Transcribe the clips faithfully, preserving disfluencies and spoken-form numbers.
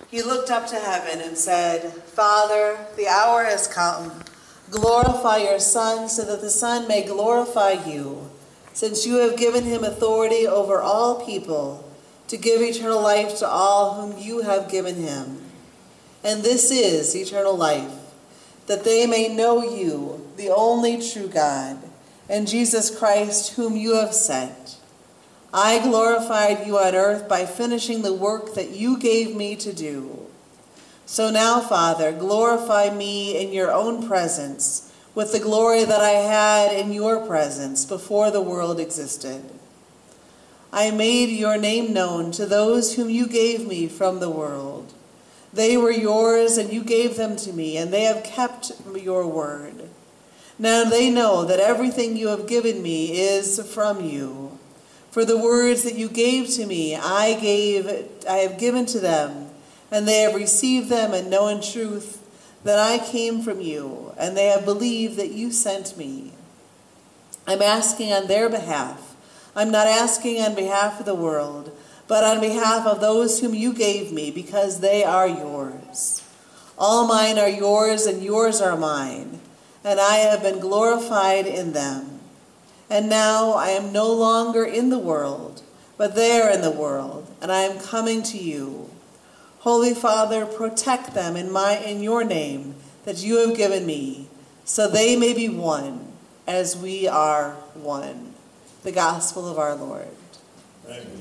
He looked up to heaven and said, Father, the hour has come. Glorify your Son, so that the Son may glorify you, since you have given him authority over all people, to give eternal life to all whom you have given him. And this is eternal life, that they may know you, the only true God, and Jesus Christ, whom you have sent. I glorified you on earth by finishing the work that you gave me to do. So now, Father, glorify me in your own presence with the glory that I had in your presence before the world existed. I made your name known to those whom you gave me from the world. They were yours, and you gave them to me, and they have kept your word. Now they know that everything you have given me is from you. For the words that you gave to me, I gave, I have given to them, and they have received them and know in truth that I came from you, and they have believed that you sent me. I'm asking on their behalf. I'm not asking on behalf of the world, but on behalf of those whom you gave me, because they are yours. All mine are yours, and yours are mine, and I have been glorified in them. And now I am no longer in the world, but they are in the world, and I am coming to you. Holy Father, protect them in my in your name that you have given me, so they may be one, as we are one. The Gospel of our Lord. Thank you.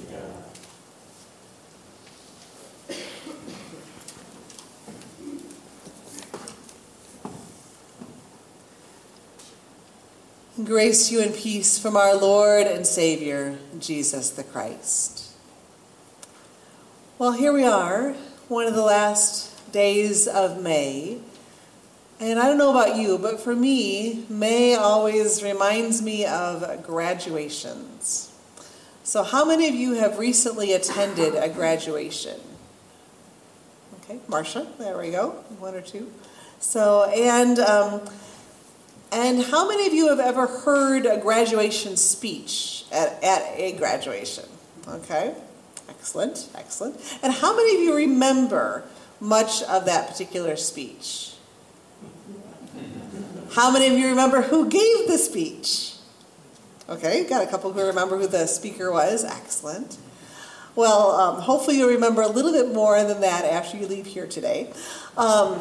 Grace you and peace from our Lord and Savior, Jesus the Christ. Well, here we are, one of the last days of May. And I don't know about you, but for me, May always reminds me of graduations. So how many of you have recently attended a graduation? Okay, Marcia, there we go, one or two. So, and... Um, And how many of you have ever heard a graduation speech at, at a graduation? Okay, excellent, excellent. And how many of you remember much of that particular speech? How many of you remember who gave the speech? Okay, got a couple who remember who the speaker was. Excellent. Well, um, hopefully you'll remember a little bit more than that after you leave here today. Um,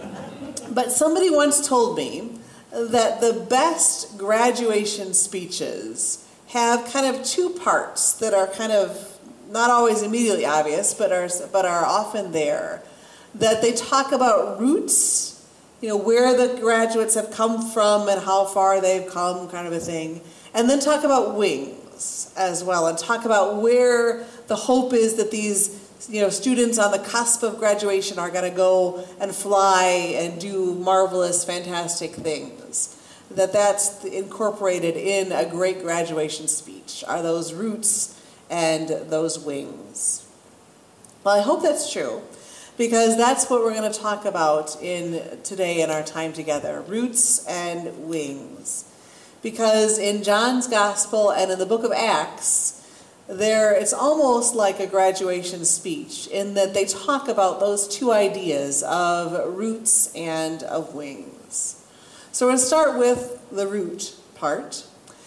but somebody once told me that the best graduation speeches have kind of two parts that are kind of not always immediately obvious, but are but are often there. That they talk about roots, you know, where the graduates have come from and how far they've come, kind of a thing. And then talk about wings as well, and talk about where the hope is that these, you know, students on the cusp of graduation are going to go and fly and do marvelous, fantastic things. That that's incorporated in a great graduation speech, are those roots and those wings. Well, I hope that's true, because that's what we're going to talk about in today in our time together, roots and wings. Because in John's Gospel and in the book of Acts, There, it's almost like a graduation speech in that they talk about those two ideas of roots and of wings. So we're going to start with the root part.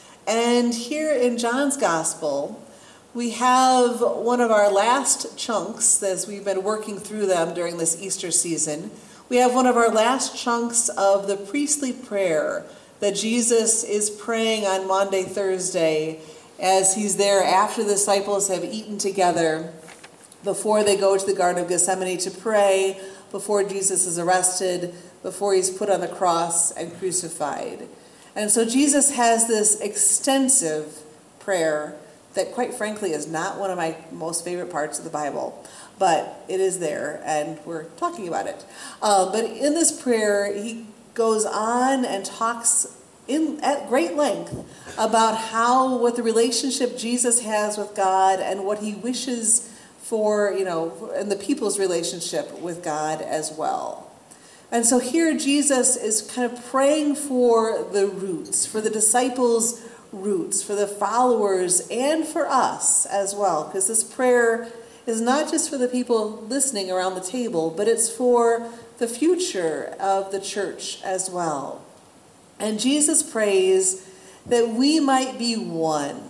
And here in John's Gospel, we have one of our last chunks, as we've been working through them during this Easter season. We have one of our last chunks of the priestly prayer that Jesus is praying on Maundy Thursday, as he's there after the disciples have eaten together, before they go to the Garden of Gethsemane to pray, before Jesus is arrested, before he's put on the cross and crucified. And so Jesus has this extensive prayer that, quite frankly, is not one of my most favorite parts of the Bible, but it is there, and we're talking about it. Uh, but in this prayer, he goes on and talks in at great length about how, what the relationship Jesus has with God and what he wishes for, you know, and the people's relationship with God as well. And so here Jesus is kind of praying for the roots, for the disciples' roots, for the followers, and for us as well, because this prayer is not just for the people listening around the table, but it's for the future of the church as well. And Jesus prays that we might be one,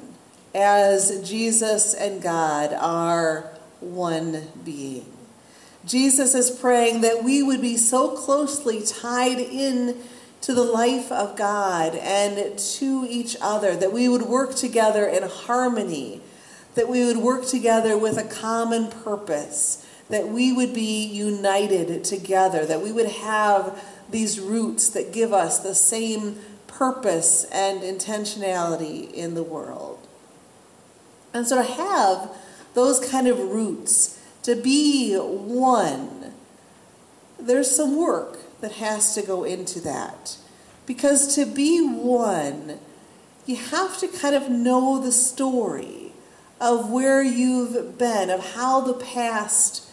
as Jesus and God are one being. Jesus is praying that we would be so closely tied in to the life of God and to each other, that we would work together in harmony, that we would work together with a common purpose, that we would be united together, that we would have these roots that give us the same purpose and intentionality in the world. And so to have those kind of roots, to be one, there's some work that has to go into that. Because to be one, you have to kind of know the story of where you've been, of how the past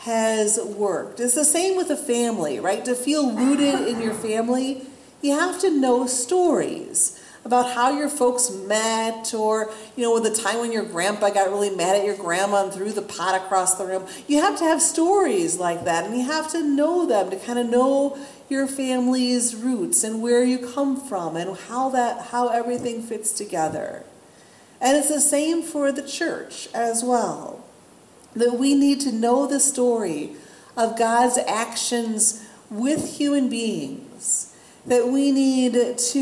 has worked. It's the same with a family, right? To feel rooted in your family, you have to know stories about how your folks met, or, you know, the time when your grandpa got really mad at your grandma and threw the pot across the room. You have to have stories like that, and you have to know them to kind of know your family's roots and where you come from and how that how everything fits together. And it's the same for the church as well. That we need to know the story of God's actions with human beings. That we need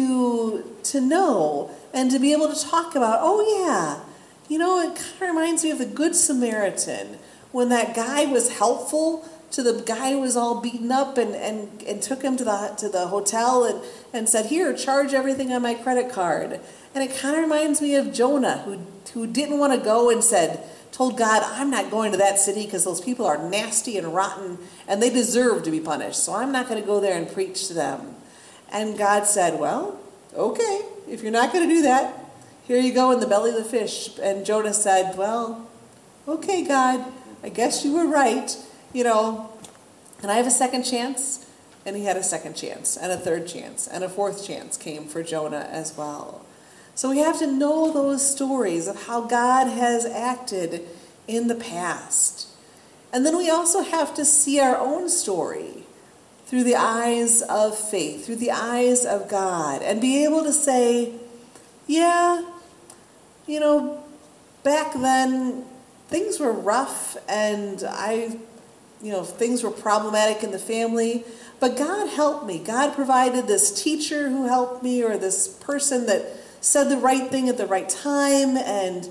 to, to know and to be able to talk about, oh yeah, you know, it kind of reminds me of the Good Samaritan, when that guy was helpful to the guy who was all beaten up and, and, and took him to the to the hotel and, and said, here, charge everything on my credit card. And it kind of reminds me of Jonah, who who didn't want to go and said, told God, I'm not going to that city because those people are nasty and rotten and they deserve to be punished. So I'm not going to go there and preach to them. And God said, well, okay, if you're not going to do that, here you go in the belly of the fish. And Jonah said, well, okay, God, I guess you were right. You know, can I have a second chance? And he had a second chance, and a third chance, and a fourth chance came for Jonah as well. So we have to know those stories of how God has acted in the past. And then we also have to see our own story through the eyes of faith, through the eyes of God, and be able to say, yeah, you know, back then things were rough and I, you know, things were problematic in the family, but God helped me. God provided this teacher who helped me, or this person that said the right thing at the right time and,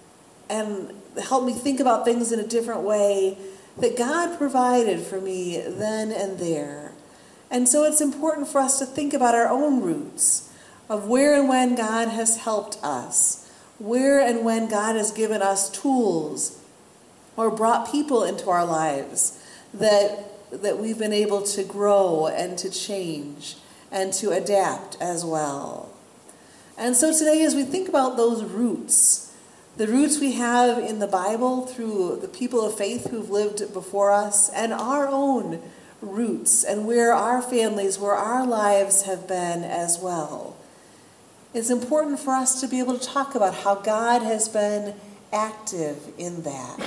and helped me think about things in a different way, that God provided for me then and there. And so it's important for us to think about our own roots of where and when God has helped us, where and when God has given us tools or brought people into our lives that, that we've been able to grow and to change and to adapt as well. And so today, as we think about those roots, the roots we have in the Bible through the people of faith who've lived before us, and our own roots and where our families, where our lives have been as well, it's important for us to be able to talk about how God has been active in that.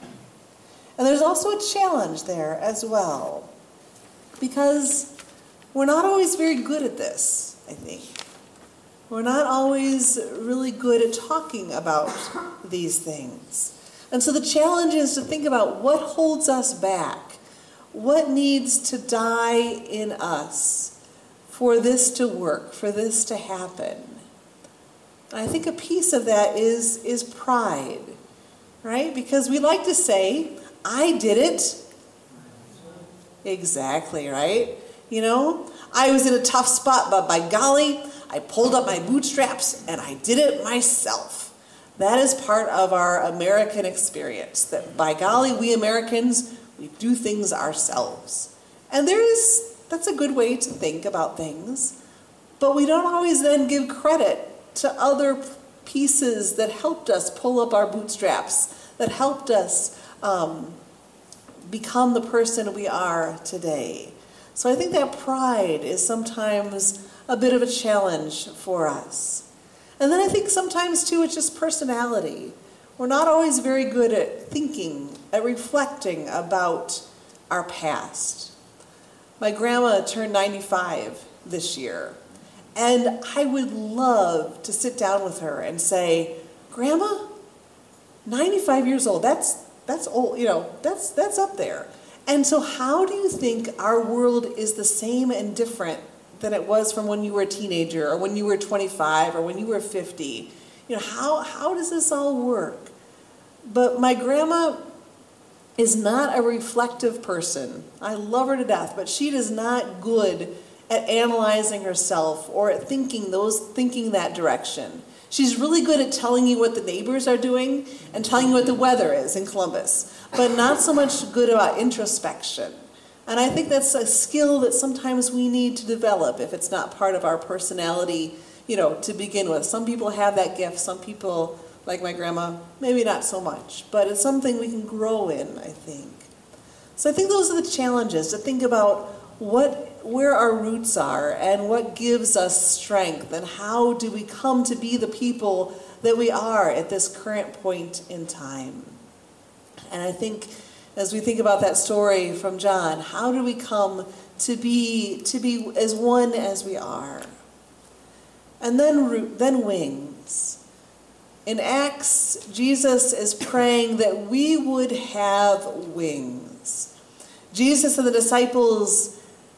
And there's also a challenge there as well, because we're not always very good at this, I think. We're not always really good at talking about these things. And so the challenge is to think about what holds us back, what needs to die in us for this to work, for this to happen. And I think a piece of that is, is pride, right? Because we like to say, I did it. Exactly, right? You know, I was in a tough spot, but by golly, I pulled up my bootstraps and I did it myself. That is part of our American experience, that by golly, we Americans, we do things ourselves. And there is, that's a good way to think about things, but we don't always then give credit to other pieces that helped us pull up our bootstraps, that helped us um, become the person we are today. So I think that pride is sometimes a bit of a challenge for us. And then I think sometimes too, it's just personality. We're not always very good at thinking at reflecting about our past. My grandma turned ninety-five this year, and I would love to sit down with her and say, Grandma, ninety-five years old, that's that's old, you know, that's that's up there. And so how do you think our world is the same and different than it was from when you were a teenager or when you were twenty-five or when you were fifty? You know, how, how does this all work? But my grandma is not a reflective person. I love her to death, but she is not good at analyzing herself or at thinking those thinking that direction. She's really good at telling you what the neighbors are doing and telling you what the weather is in Columbus, but not so much good about introspection. And I think that's a skill that sometimes we need to develop if it's not part of our personality, you know, to begin with. Some people have that gift, some people, like my grandma, maybe not so much, but it's something we can grow in, I think. So I think those are the challenges, to think about what where our roots are and what gives us strength and how do we come to be the people that we are at this current point in time. And I think as we think about that story from John, how do we come to be to be as one as we are? And then then wings. In Acts, Jesus is praying that we would have wings. Jesus and the disciples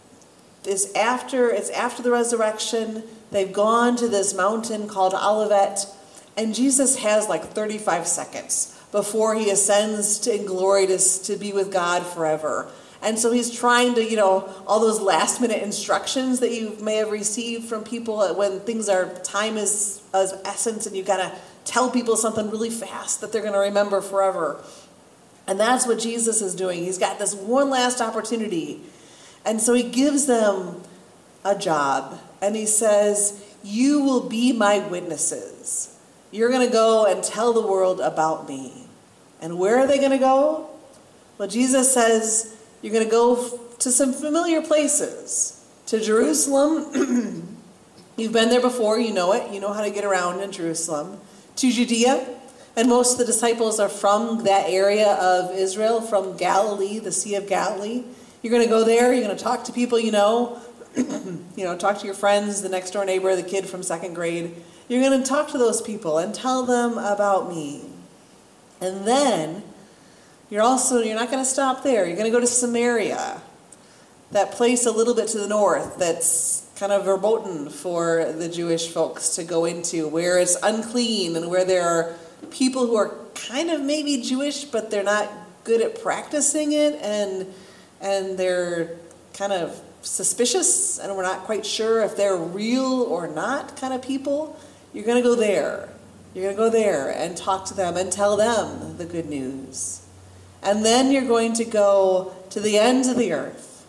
is after it's after the resurrection. They've gone to this mountain called Olivet, and Jesus has like thirty-five seconds before he ascends to in glory to, to be with God forever. And so he's trying to, you know, all those last minute instructions that you may have received from people when things are, time is of essence and you've got to tell people something really fast that they're going to remember forever. And that's what Jesus is doing. He's got this one last opportunity. And so he gives them a job, and he says, you will be my witnesses. You're going to go and tell the world about me. And where are they going to go? Well, Jesus says, you're going to go to some familiar places. To Jerusalem. You've been there before, you know it. You know how to get around in Jerusalem. To Judea. And most of the disciples are from that area of Israel, from Galilee, the Sea of Galilee. You're going to go there, you're going to talk to people you know, you know, talk to your friends, the next door neighbor, the kid from second grade. You're going to talk to those people and tell them about me. And then you're also, you're not going to stop there. You're going to go to Samaria, that place a little bit to the north that's kind of verboten for the Jewish folks to go into, where it's unclean and where there are people who are kind of maybe Jewish, but they're not good at practicing it, and and they're kind of suspicious, and we're not quite sure if they're real or not kind of people. You're going to go there. You're going to go there and talk to them and tell them the good news. And then you're going to go to the ends of the earth,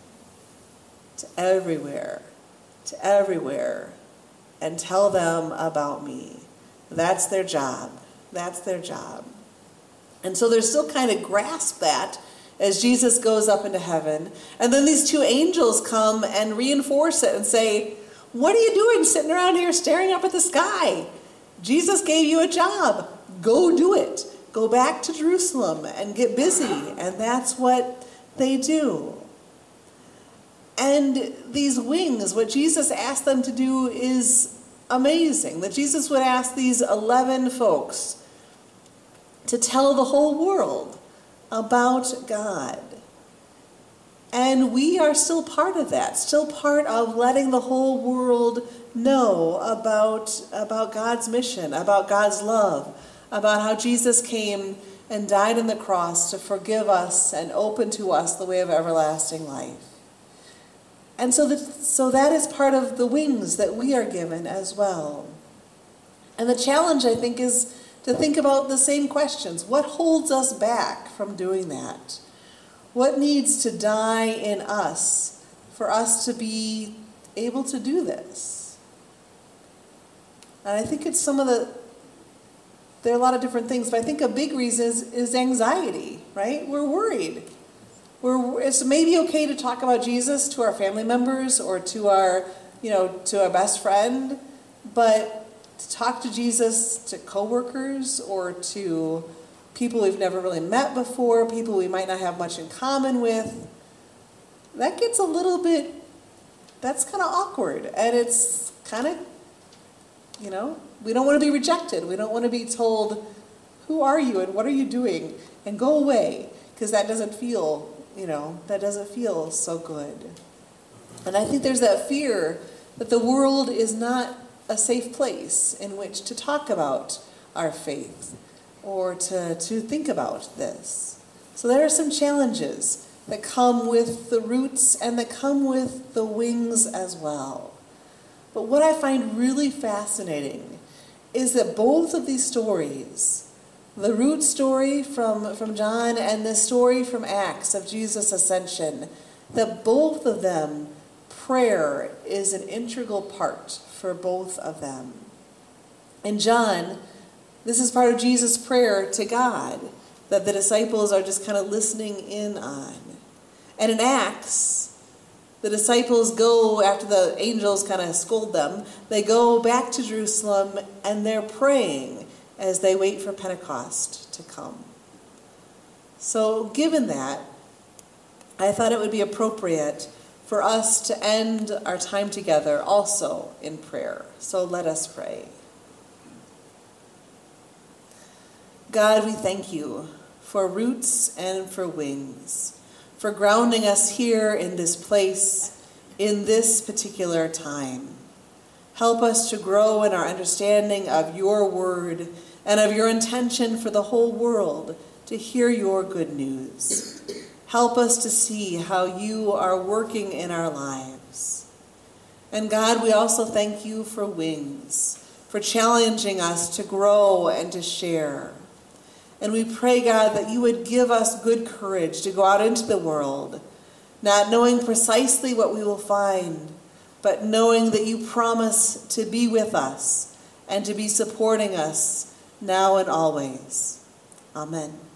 to everywhere, to everywhere, and tell them about me. That's their job. That's their job. And so they're still kind of grasp that as Jesus goes up into heaven. And then these two angels come and reinforce it and say, what are you doing sitting around here staring up at the sky? Jesus gave you a job. Go do it. Go back to Jerusalem and get busy. And that's what they do. And these wings, what Jesus asked them to do is amazing. That Jesus would ask these eleven folks to tell the whole world about God. And we are still part of that, still part of letting the whole world know about, about God's mission, about God's love, about how Jesus came and died on the cross to forgive us and open to us the way of everlasting life. And so that, so that is part of the wings that we are given as well. And the challenge, I think, is to think about the same questions. What holds us back from doing that? What needs to die in us for us to be able to do this? And I think it's some of the, there are a lot of different things, but I think a big reason is, is anxiety, right? We're worried. We're, it's maybe okay to talk about Jesus to our family members or to our, you know, to our best friend, but to talk to Jesus to coworkers or to people we've never really met before, people we might not have much in common with. That gets a little bit, that's kind of awkward. And it's kind of, you know, we don't want to be rejected. We don't want to be told, who are you and what are you doing? And go away, because that doesn't feel, you know, that doesn't feel so good. And I think there's that fear that the world is not a safe place in which to talk about our faith or to, to think about this. So there are some challenges that come with the roots and that come with the wings as well. But what I find really fascinating is that both of these stories, the root story from, from John and the story from Acts of Jesus' ascension, that both of them, prayer is an integral part for both of them. In John, this is part of Jesus' prayer to God that the disciples are just kind of listening in on. And in Acts, the disciples go, after the angels kind of scold them, they go back to Jerusalem and they're praying as they wait for Pentecost to come. So given that, I thought it would be appropriate for us to end our time together also in prayer. So let us pray. God, we thank you for roots and for wings, for grounding us here in this place, in this particular time. Help us to grow in our understanding of your word and of your intention for the whole world to hear your good news. Help us to see how you are working in our lives. And God, we also thank you for wings, for challenging us to grow and to share. And we pray, God, that you would give us good courage to go out into the world, not knowing precisely what we will find, but knowing that you promise to be with us and to be supporting us now and always. Amen.